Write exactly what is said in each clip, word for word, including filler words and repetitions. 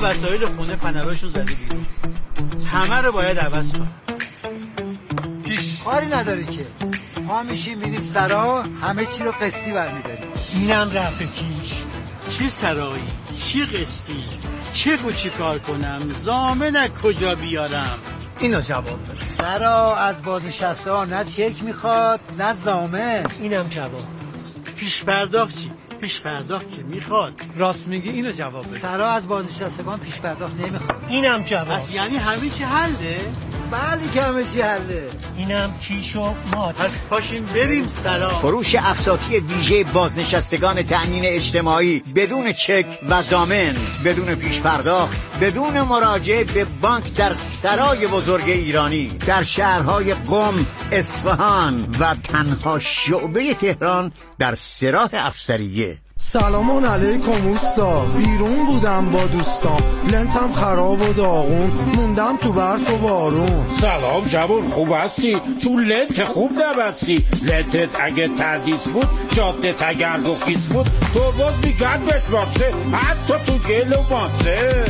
وسایل خونه فنراشون زده بیرون. همه رو باید عوض کنم. پیش کاری نداره که ما میشیم میریم سرا، همه چی رو قسطی برمیداریم. اینم رفع کیش. چی سرایی؟ چی قسطی؟ چه و چی کار کنم؟ ضامن کجا بیارم؟ اینو جواب بده. سرا از بازنشسته ها نه چک میخواد نه ضامن. اینم جواب. پیش پرداخت چی؟ پیش پرداخت که میخواد. راست میگی، اینو جواب بده. سرا از بازنشستگان پیش پرداخت نمیخواد. اینم جواب. پس یعنی همه چی حله؟ بله که همه چی حله. اینم کیشو مات. پس پاشین بریم سرا. فروش اقساطی ویژه بازنشستگان تأمین اجتماعی بدون چک و ضامن، بدون پیش پرداخت، بدون مراجعه به بانک در سرای بزرگ ایرانی در شهرهای قم، اصفهان و تنها شعبه تهران در سراح افسریه. سلام علیکم اوستا، بیرون بودم با دوستان، لنتم خراب و داغون، موندم تو برف و بارون. سلام جوون، خوب هستی؟ تو لنت خوب نبستی. لنتت اگه تردیس بود، جادت اگر رخیص بود، تو باز میگرد بتماکسه، حتی تو گل و ماسه.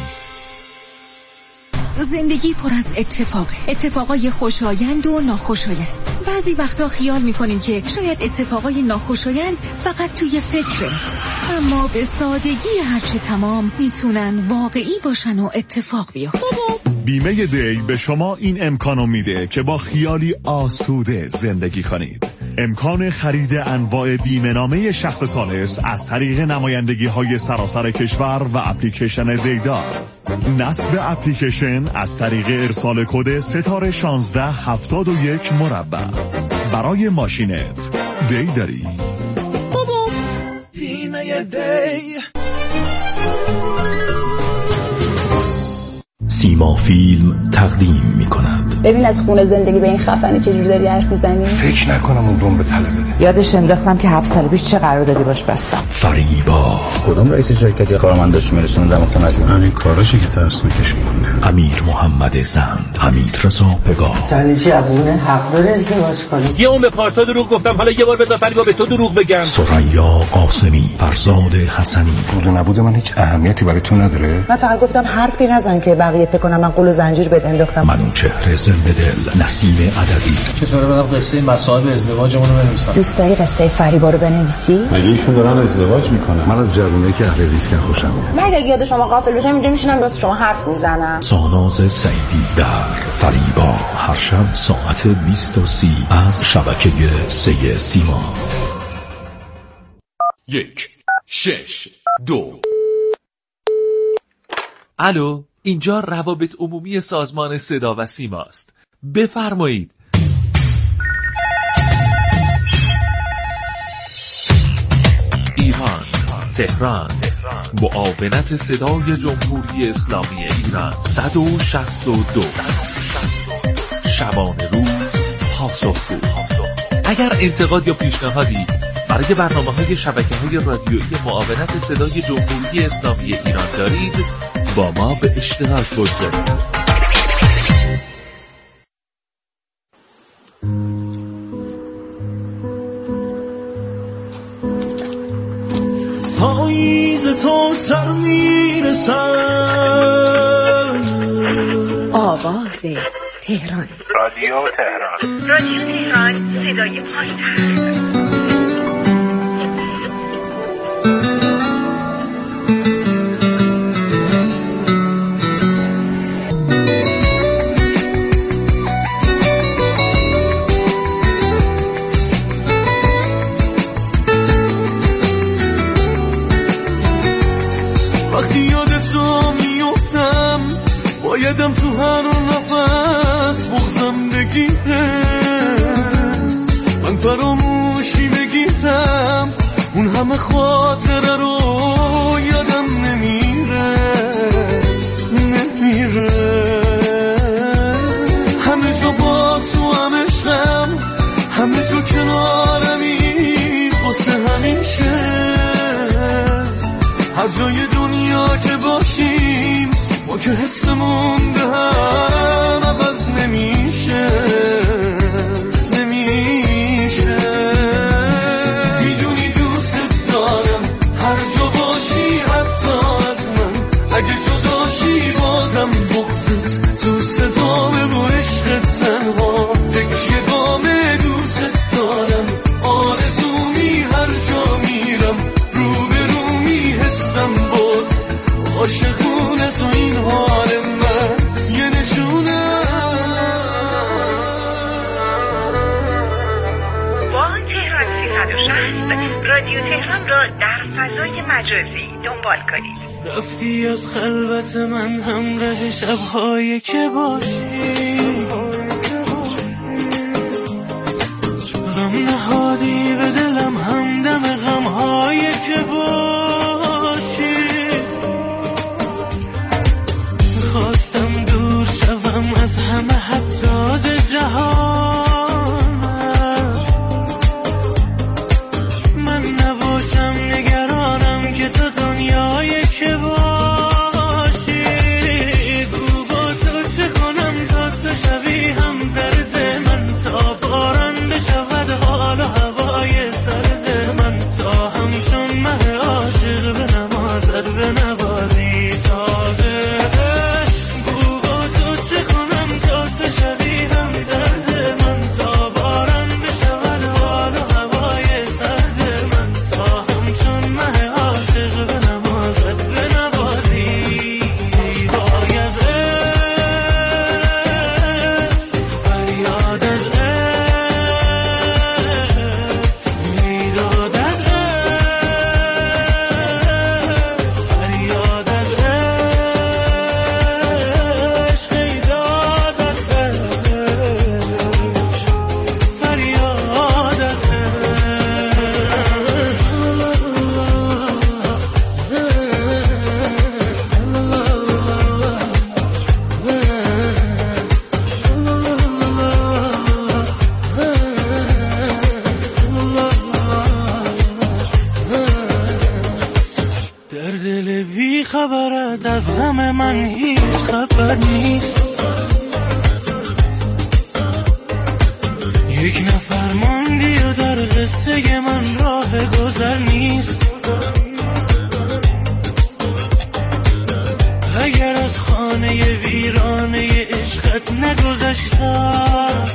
زندگی پر از اتفاق، اتفاقای خوشایند و ناخوشایند. بعضی وقتا خیال میکنیم که شاید اتفاقای ناخوشایند فقط توی فکرت، اما به سادگی هرچه تمام میتونن واقعی باشن و اتفاق بیفتن. بیمه دی به شما این امکانو میده که با خیالی آسوده زندگی کنید. امکان خرید انواع بیمه نامه شخص ثالث از طریق نمایندگی های سراسر کشور و اپلیکیشن دیدار. نصب اپلیکیشن از طریق ارسال کد ستاره شانزده هفتاد و یک مربع. برای ماشینت دی داری. بیمه دی. سیما فیلم تقدیم می کند. ببین از خونه زندگی به این خفنی چجوری داری حرف میزنی؟ فکر نکنم اون بمب طلا بده. یادش انداختم که هفت سال پیش چه قراردادی باش بستم. فریبا. کدوم رئیس شرکتی کارمنداش میرسوندم خونه‌شون؟ همین کاراشی که ترسناکش میکنه. امیر محمد زند، حمید رضا پگاه. زنی جوونه حق داره ازدواج کنه. یه اون به پارسا دروغ گفتم، حالا یه بار بذار فریبا به تو دروغ بگم. ثریا قاسمی، فرزاد حسنی. بود و نبود من هیچ اهمیتی برای تو نداره. من فقط گفتم حرفی نزن که بقیه فکر کنم من قول و زنجیر بهت انداختم. منوچهر زنده دل، نسیم عددی. چطوره برام قصه مصائب ازدواجمون رو بنویسم؟ دوست داری قصه فریبا رو بنویسی؟ مگه ایشون دارن ازدواج میکنن؟ من از جوونایی که اهل ریسک خوشم میاد. من اگه یاد شما غافل بشم اینجا میشینم واسه شما حرف میزنم. ساناز سعیدی در فریبا، هر شب ساعت بیست و سی از شبکه سه سیما. یک شش دو. الو، اینجا روابط عمومی سازمان صدا و سیما است. بفرمایید. ایران، تهران، معاونت صدای جمهوری اسلامی ایران. صد و شصت و دو. شبانه روز پاسخگو. اگر انتقاد یا پیشنهادی برای برنامه‌های شبکه‌های رادیویی معاونت صدای جمهوری اسلامی ایران دارید، با ما به اشتراک بگذارید. پاییز تو سر میرسن. آواز تهران. رادیو تهران. رادیو تهران، صدای پایتخت. وقتی یاد تو میفتم بایدم تو هر نفس بغزم بگیره، من فراموشی بگیرم اون همه خاطره رو یادم نمیره نمیره. همه جا با تو هم عشقم، همه جا کنارمی واسه همیشه. هر جای دنیا که باشیم ما که حسمون به هم عوض نمیشه نمیشه. میدونی دوست دارم هر جا باشی حتی از من، اگه جدا است. رادیو تهران را در فضای مجازی دنبال کنید. رفتی از خلوت من همراه شب‌هایی که باشی، غم نهادی به دلم همدم غم‌هایی که باشی. خواستم دور شوم از همه حتی ز جهان، من نباشم نگرانم که تو دنیایی که باشی. گو با تو چه کنم تا تو شوی هم درد من، تا باران بشود حال و هوای سرد من، تا همچون مه عاشق به نمازت به نوازی تازه. گو با تو چه کنم تا تو شوی هم درد من، تا باران بشود حال و هوای سرد من، تا همچون مه عاشق به نمازت به نوازی. وای از فریاد از میداد از فریاد از عشق، ایداد از فریاد از در دل بی خبرت از غم من هیچ خبر نیست. یک نفر ماندی و در قصه من راه گذر نیست. اگر از خانه ویرانه عشقت نگذشتم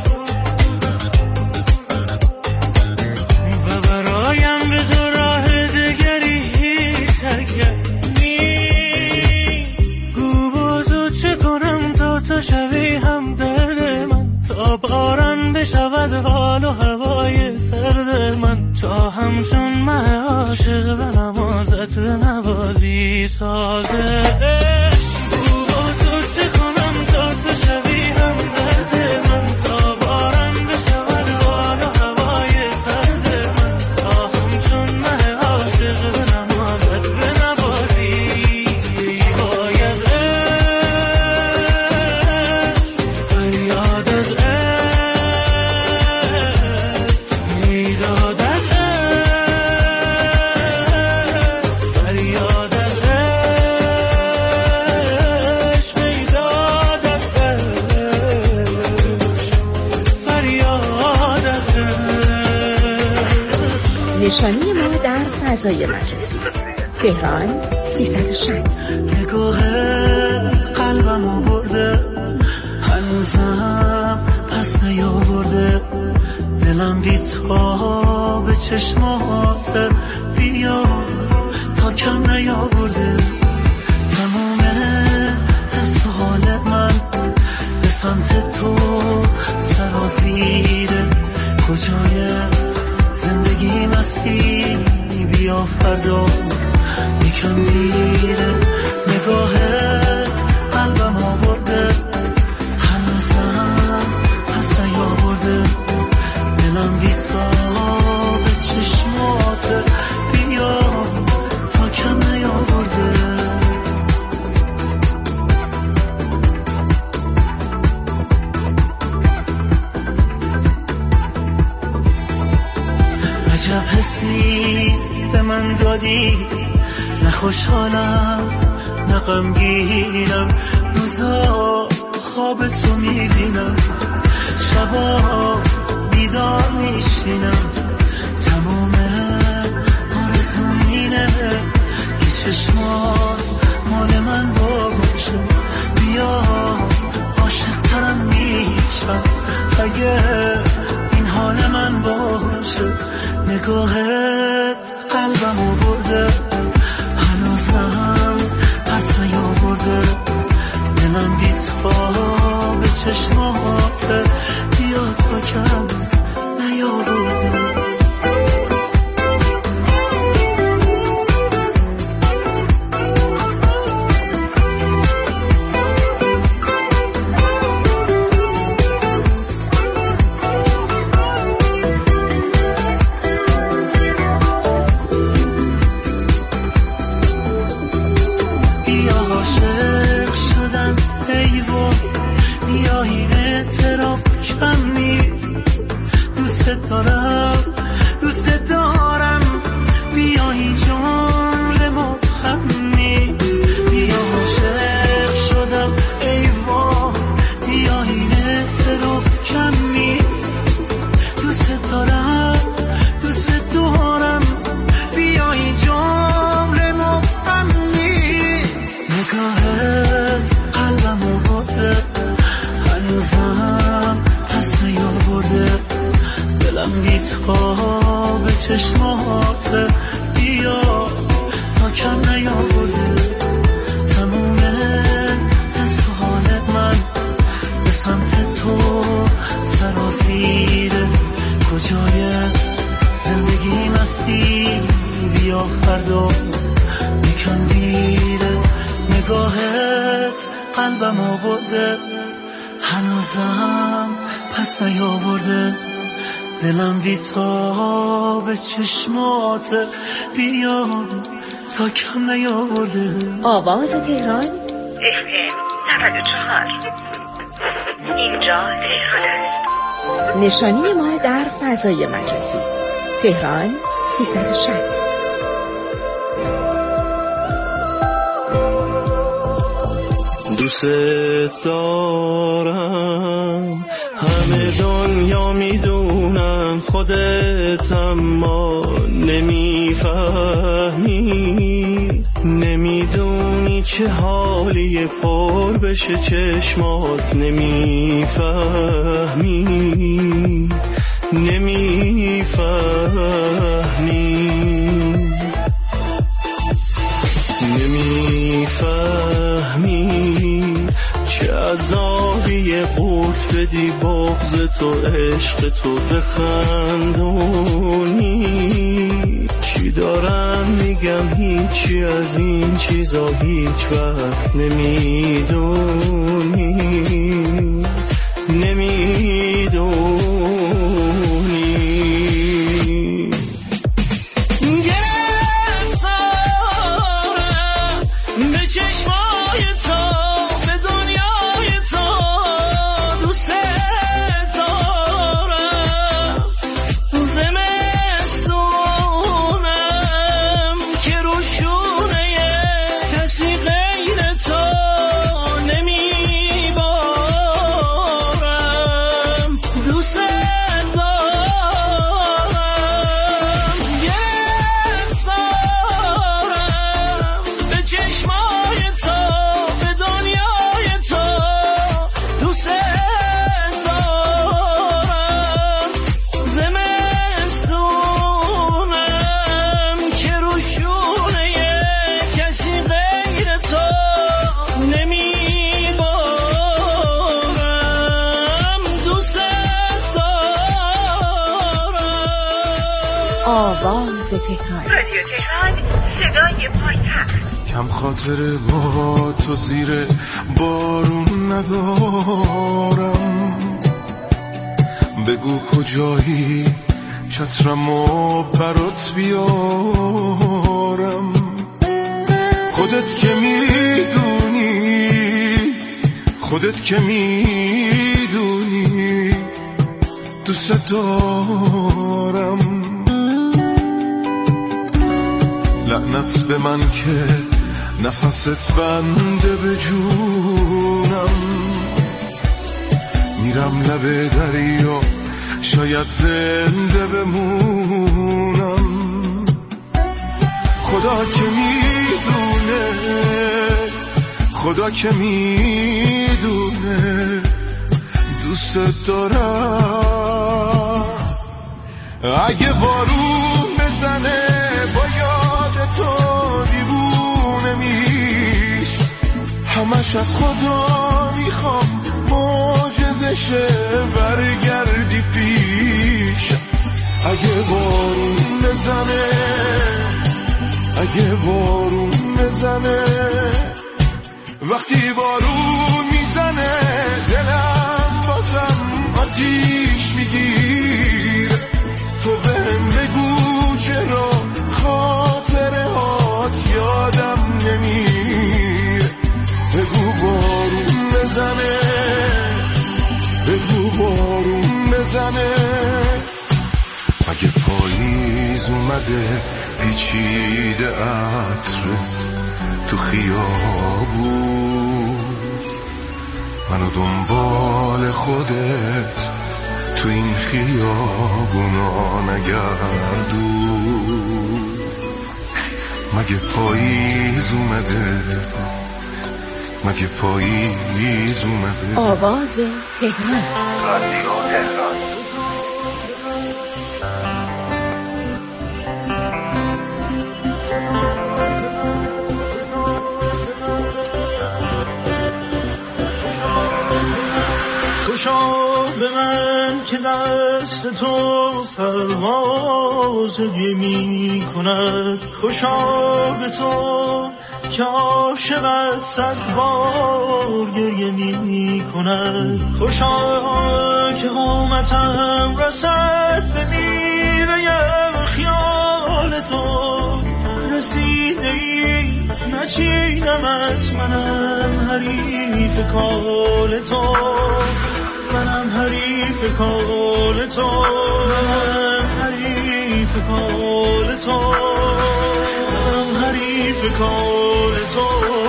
و برایم به تو راه دگری هیچ حرکت نیست. گو با تو چه کنم تا تو شوی هم درد من، تا باران بشود حال و هوای سرد من، تا همچون مه عاشق به نمازت به نوازی سازه. گو با تو چه کنم تا تو شوی هم درد من، تا باران بشود حال و هوای سرد من، تا همچون مه عاشق به نمازت به نوازی. وای از فریاد از میداد از فریاد از عشق، میداد از فریاد از. نشانی ما در فضای مجازی تهران سیصد و شصت. نگاه قلبمو برده هنوزم پس نیاورده، دلم بی تو به چشمات بیا تا کم نیاورده. تمام حس و حال من به سمت تو سرازیره، کجای زندگی مستی بیا فردا یکم میره. نگاه قلبم آورده هنوزم پس نیاورده، دلم بی تو به چشمات بیا تا کم نیاورده. عجب حسی به من دادی، نه خوشحالم نه غمگینم، روزا خواب تو میبینم، شبا بیدار میشینم. تمام آرزوم اینه که چشمات مال من باشه، بیا عاشق ترم میشم اگه این حال من باشه. نگاهت قلبمو برده هنوزم پس نیاورده، دلم بی تو به چشمات بیا تا کم نیاورده. شدم دوست دارم بیایی جمله مبهمی بیا عاشق شدم ای وای بیا این اعتراف کمی دوست دارم دوست دارم بیایی جمله مبهمی نگاهت قلبمو برده هنوزم پس نیاورده دلم بیتاب چشماته بیا تا کم نیاورده تموم حس و حال من به سمت تو سرازیره کجای زندگی مستی بیا فردا یکم دیره نگاهت قلبم آورده هنوزم پس نیاورده دلم بیتاب چشمات بیا تا کم نیاورده آواز تهران اف ام نود و چهار اینجا تهران است. نشانی ما در فضای مجازی تهران سیصد و شصت. دوست دارم همه دنیا میدونم خودت اما نمیفهمی نمیدونی چه حالی پر بشه چشمات نمیفهمی نمیفهمی نمیفهمی چه عذابی قورت بدی بغض تو عشق تو بخندونی چی دارم میگم هیچی از این چیزا هیچ وقت نمیدونی نمیدونی آواز تهران رادیو تهران صدای پایتخت کم خاطر با تو زیر بارون ندارم بگو کجایی چترمو برات بیارم خودت که میدونی خودت که میدونی دوست دارم لعنت به من که نفست بنده به جونم میرم لب دریا شاید زنده بمونم خدا که میدونه خدا که میدونه دوست دارم اگه بارون بزنه با یاد تو دیوونه میش همش از خدا میخوام معجزه شه برگردی پیش اگه بارون بزنه اگه بارون بزنه وقتی بارون میزنه دلم بازم آتیش میگیر تو بهم بگو چرا خاطره هات یادم نمیر بگو بارون بزنه بگو بارون بزنه مگه پاییز اومده پیچیده عطرت تو خیابون، منو دنبال خودت تو این خیابونا نگردون. مگه پاییز اومده، مگه پاییز اومده. آواز تهران، رادیو تهران. خوشا به من که دست تو پرواز می کند، خوشا به تو که عاشقت صد بار گریه می کند، خوشا که قامتم رسد به میوه خیال تو، رسیده ای نچینمت، منم حریف کال تو، منم حریف کال تو، منم حریف کال تو، منم حریف کال تو.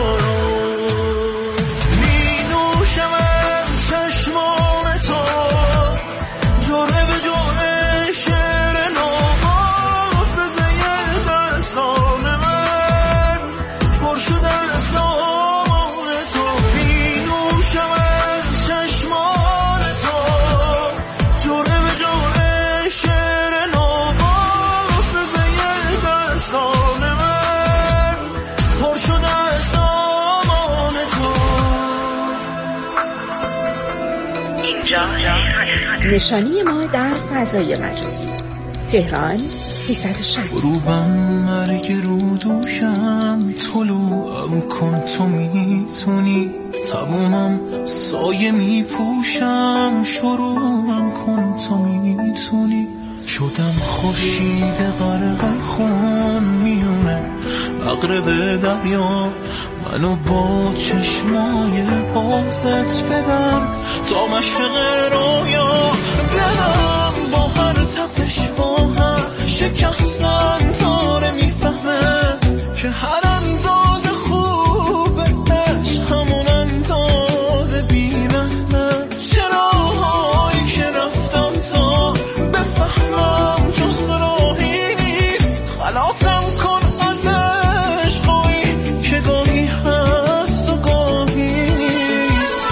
می نوشم از چشمان تو جوره به جوره شعر نوافذه دستان من پر شده از نام تو. می نوشم از چشمان تو جوره به جوره شعر نوافذه دستان من پر شده از نام تو. اینجا نشانی ما در فضای مجازی تهران سیصد و شصت. غروبم مرگ رو دوشم، طلوعم کن تو میتونی، تمومم سایه میپوشم، شروعم کن تو میتونی. شدم خورشید غرق خون میونه مغرب دریا، منو با چشمای بازت ببر تا مشرق رویا. دلم با هر تپش با هر شکستن داره میفهمه که هر انداز خوبه عشق همون انداز بی‌رحمه. چراهایی که رفتم تا بفهمم جز راهی نیست، خلاصم کن از عشقایی که گاهی هست و گاهی نیست.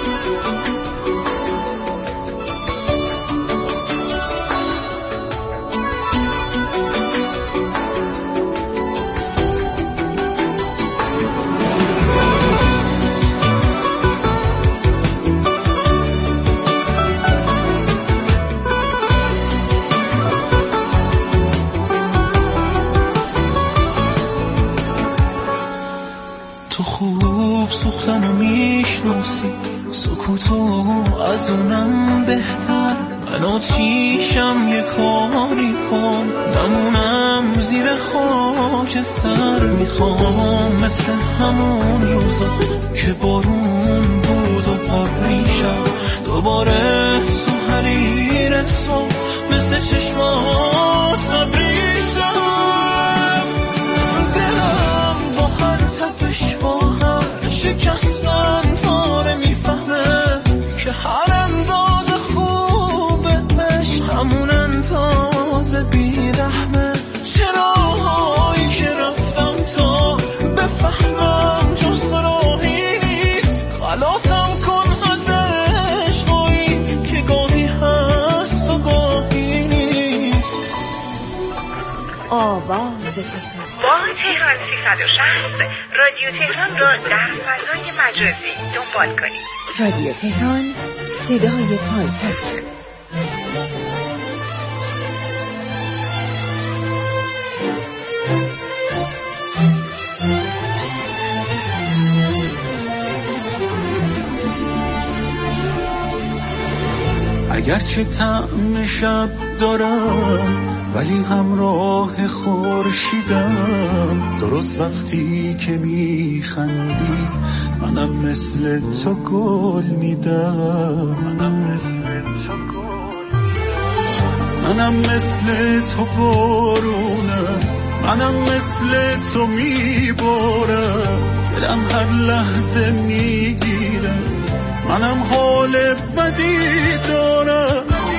تو خوب سوختنو میشناسی، سکوتو از اونم بهتر، منو چیشم یه کاری کن نمونم زیر خاکستر. میخوام مثل همون روزا که بارون بود و پاریشم دوباره تو حریر تو مثل چشمات بریشم. دلم با هر تپش با هر شکستن داره میفهمه که هر انداز خوبه عشق همون انداز بی‌رحمه. چراهایی که رفتم تا بفهمم جز راهی نیست، خلاصم کن از عشقایی که گاهی هست و گاهی نیست. آواز تهران با تهران سیصد و شصت رادیو تهران را در فضای مجازی دنبال کنید. رادیو تهران، صدای پایتخت. اگرچه طعم شب دارم ولی همراه خورشیدم، درست وقتی که میخندی منم مثل تو گل میدم. منم مثل تو بارونم، منم مثل تو میبارم، دلم هر لحظه میگیرم، منم حال بدی دارم.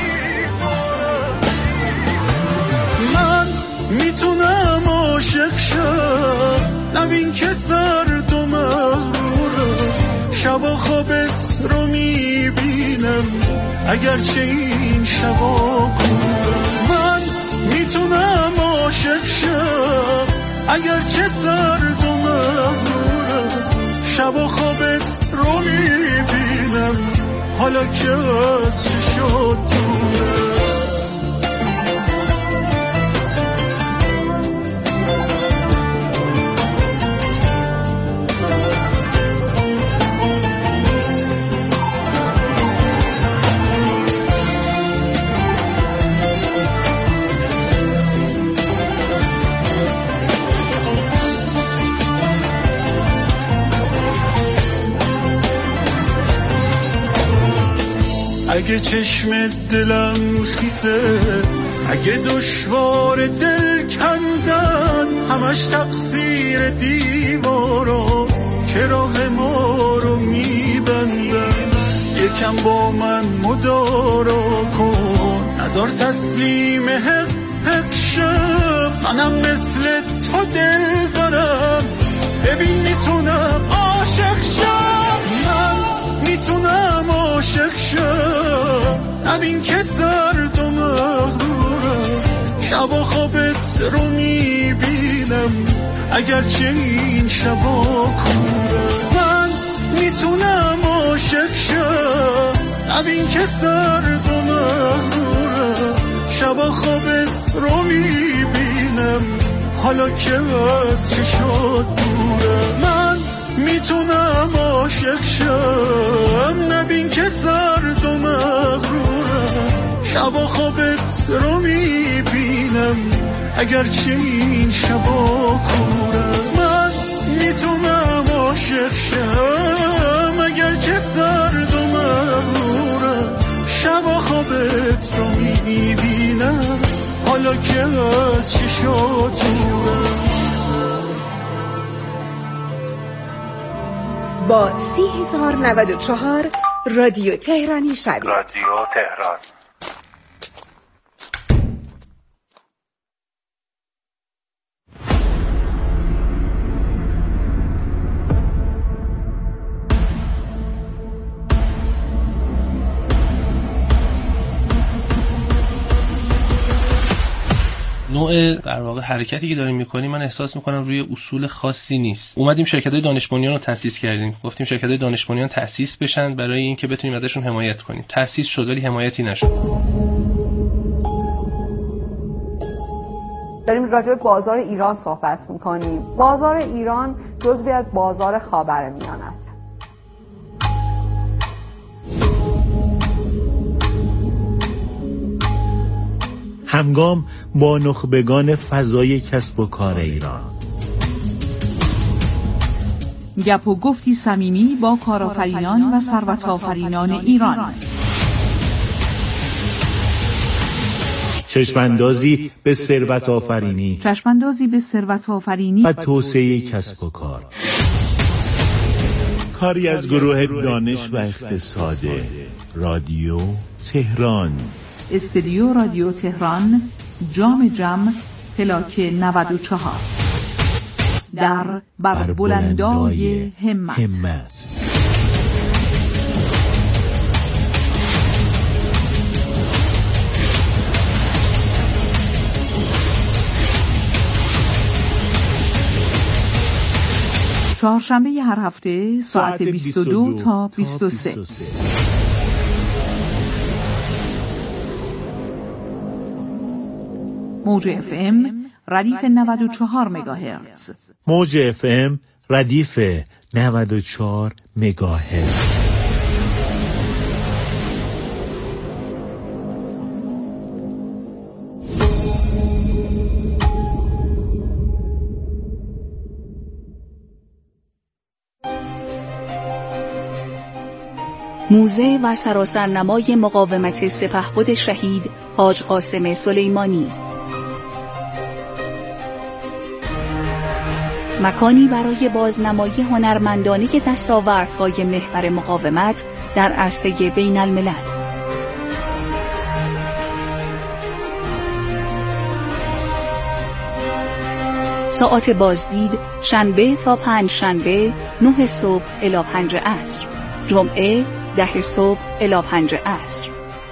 من میتونم عاشق شم، نبین که سرد و مغرورم، شبا خوابت رو میبینم اگرچه این شبا کورم. من میتونم عاشق شم اگرچه سرد و مغرورم، شبا خوابت رو میبینم حالا که از چشات دورم. اگه چشم دلم خیسه، اگه دشوار دل کندن، همش تقصیر دیواراست که راه ما رو میبندن. یکم با من مدارا کن، نذار تسلیم حق حق شم، منم مثل تو دل دارم، ببین میتونم عاشق شم. من میتونم عاشق شم، نبین که سرد و مغرورم، شبا خوابت رو میبینم اگرچه این شبا کورم. من میتونم عاشق شم، نبین که سرد و مغرورم، شبا خوابت رو میبینم حالا که از چشات دورم. من میتونم عاشق شم، نبین که سرد و مغرورم، شبا خوابت رو میبینم اگرچه این شبا کورم. من میتونم عاشق شم اگرچه سرد و مغرورم، شبا خوابت رو میبینم حالا که از چشات دورم. با سی هزار نود و چهار رادیو تهرانی شبیه. رادیو تهران. نوع در واقع حرکتی که داریم میکنیم من احساس میکنم روی اصول خاصی نیست. اومدیم شرکت‌های دانش بنیان رو تأسیس کردیم، گفتیم شرکت‌های دانش بنیان تأسیس بشن برای اینکه بتونیم ازشون حمایت کنیم. تأسیس شد ولی حمایتی نشد. داریم راجع به بازار ایران صحبت میکنیم. بازار ایران جزوی از بازار خاورمیانه است. همگام با نخبگان فضای کسب و کار ایران. گپ و گفتی صمیمی با کارآفرینان و ثروت آفرینان ایران. چشماندازی به ثروت آفرینی، چشماندازی به ثروت آفرینی و توسعه کسب و کار. کاری از گروه دانش و اقتصاد رادیو تهران. استودیو رادیو تهران، جام جم، پلاک نود و چهار، در بر بلندای همت. همت. چهارشنبه هر هفته ساعت بیست و دو تا بیست و سه. موج اف ام ردیف نود و چهار مگاهرتز. موج اف ام ردیف نود و چهار مگاهرتز. موزه و سراسرنمای مقاومت سپهبد شهید حاج قاسم سلیمانی. مکانی برای بازنمایی هنرمندانه دستاوردهای محور مقاومت در عرصه بین الملل. ساعت بازدید شنبه تا پنج شنبه نه صبح الی پنج عصر، جمعه ده صبح الی پنج عصر.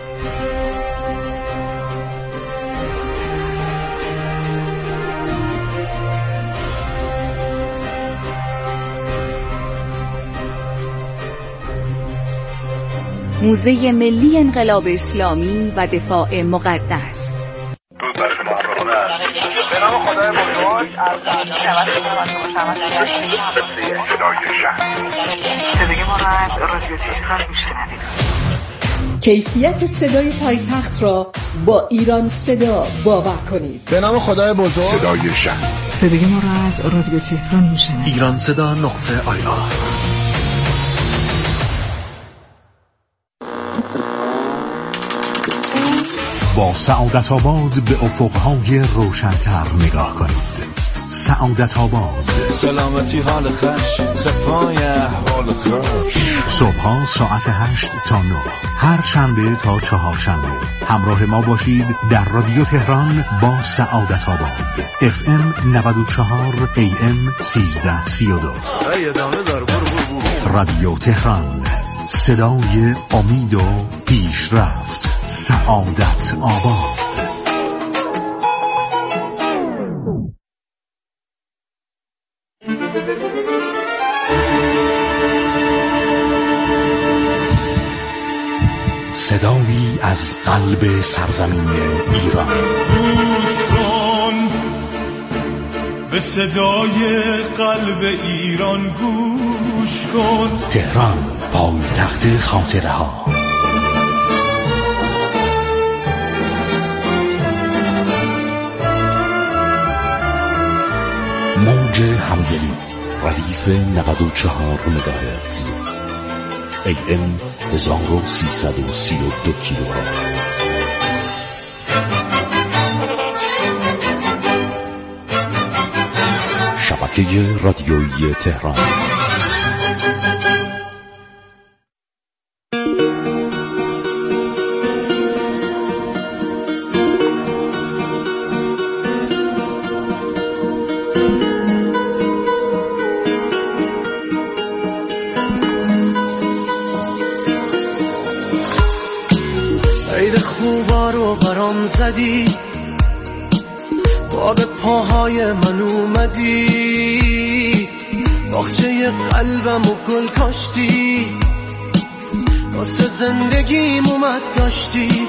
موزه ملی انقلاب اسلامی و دفاع مقدس. به نام خدای بزرگ از صدای ما را از رادیو تهران میشنوید. کیفیت صدای پایتخت را با ایران صدا باور کنید. به نام خدای بزرگ صدای شهر. صدای ما را از رادیو تهران میشنوید. ایران صدا نقطه آی آر. با سعادت آباد به افقهای روشن‌تر نگاه کنید. سعادت آباد، سلامتی حال خوش، صفای احوال خوش. صبح‌ها ساعت هشت تا نه، هر شنبه تا چهار شنبه همراه ما باشید در رادیو تهران با سعادت آباد. اف ام نود و چهار، ای ام سیزده سی و دو. رادیو تهران، صدای امید و پیشرفت. سعادت آباد. صدایی از قلب سرزمین ایران. گوش کن به صدای قلب ایران، گوش کن. تهران، پایتخت خاطره ها. موج همگلی ردیف نود و چهار مگاهرتز، ای ام هزار و سیصد و سی و دو کیلوهرتز. شبکه رادیویی تهران. عید خوبا رو برام زدی، با به پاهای من اومدی، باغچه قلبم و گل کاشتی، واسه زندگیم اومد داشتی.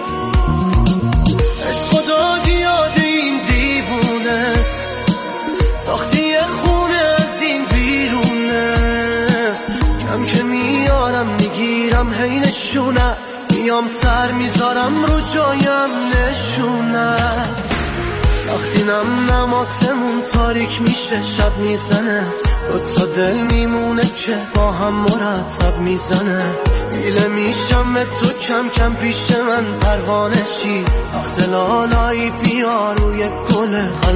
عشق دادی یاد این دیوونه، ساختی یه خونه از این بیرونه. کم که میارم میگیرم هی نشونت، میام سر میذارم رو جایم نشونت. وقتی نم نماسمون تاریک میشه، شب میزنه، دو تا دل میمونه که با هم مرتب میزنه. میله میشم به تو کم کم پیش من پروانه شی، وقت لالایی بیا روی گل